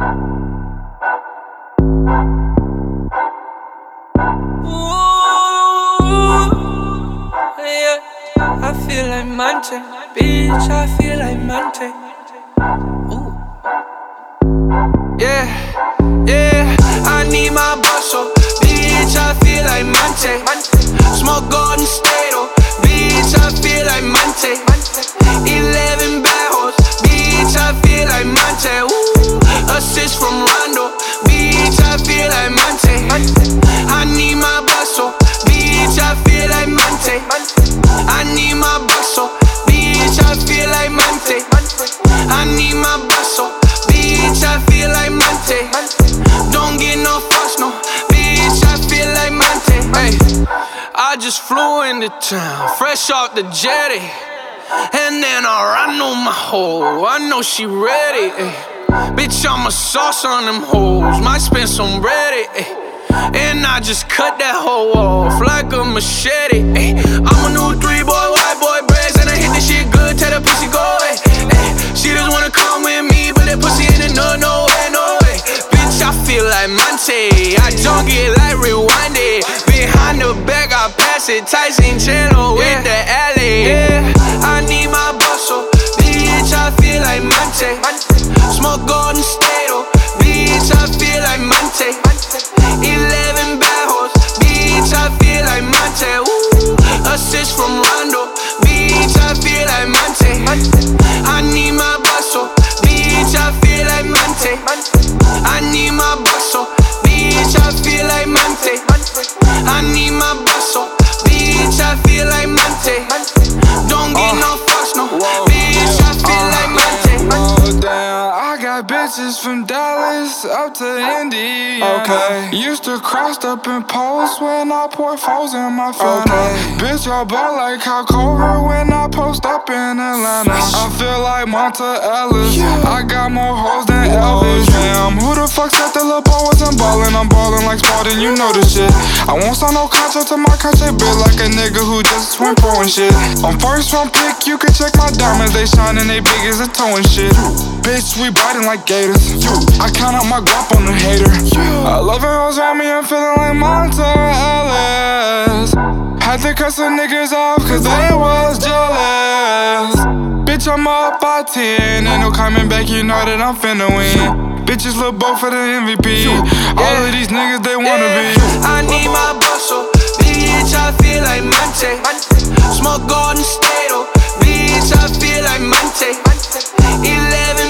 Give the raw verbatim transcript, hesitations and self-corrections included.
Yeah, I feel like Monte, bitch, I feel like Monte. Ooh. Yeah, yeah, I need my bustle, bitch, I feel like Monte. Smoke Golden State, oh, bitch, I feel like Monte. Eleven barrels, bitch, I feel like Monte. Ooh, assist from Rondo, bitch, I feel like Monte. I need my bustle, bitch, I feel like Monte. I need my bustle, bitch, I feel like Monte. I need my bustle, bitch, I feel like Monte. Don't get no fuss, no, bitch, I feel like Monte. Hey, I just flew into town, fresh off the jetty. And then I run on my hoe, I know she ready. Ay. Bitch, I'm a sauce on them hoes, might spend some bread. Ay. And I just cut that hoe off like a machete. Ay. I'm a new three boy, white boy braids, and I hit this shit good, tell the pussy go away. Ay. She just wanna come with me, but that pussy in the no, no way, no way. Bitch, I feel like Monte, I don't get like rewinded. Behind the back, I pass it, Tyson Channel with the alley. Yeah, I need my bustle, bitch, I feel like Monte. Smoke Golden State, oh, bitch, I feel like Monte. Eleven barrels, bitch, I feel like Monte. Ooh, assist from Rondo, bitch, I feel like Monte. I need my bustle, bitch, I feel like Monte. I need my bustle, bitch, I feel like Monte. I need my bustle, bitch, I feel like Monte. Don't get no fuss, no, bitch, I feel like Monte. Oh damn, I got bitches from Dallas up to Indiana. Okay. Used to cross up in post when I pour foes in my phone. Okay. Bitch, I ball like Kyle Korver when I post up in Atlanta. I feel like Monta Ellis, I got more hoes than Elvis. Damn, who the fuck said the lil' boy wasn't ballin'? I'm ballin' like Spalding, you know this shit. I won't sign no contract to my contract, bit like a nigga who just swim pro and shit. On first round pick, you can check my diamonds, they shining, they big as a toe and shit. Bitch, we biting like gators. I count out my guap on the hater. I love it hoes around me, I'm feeling like Monta Ellis. Had to cut some niggas off cause they was jealous. Bitch, I'm up by ten, ain't no coming back, you know that I'm finna win. Bitches look both for the M V P. All of these niggas, they wanna be. I need my bustle, bitch, I feel like Monte. Smoke Golden State, oh, bitch, I feel like Monte. Eleven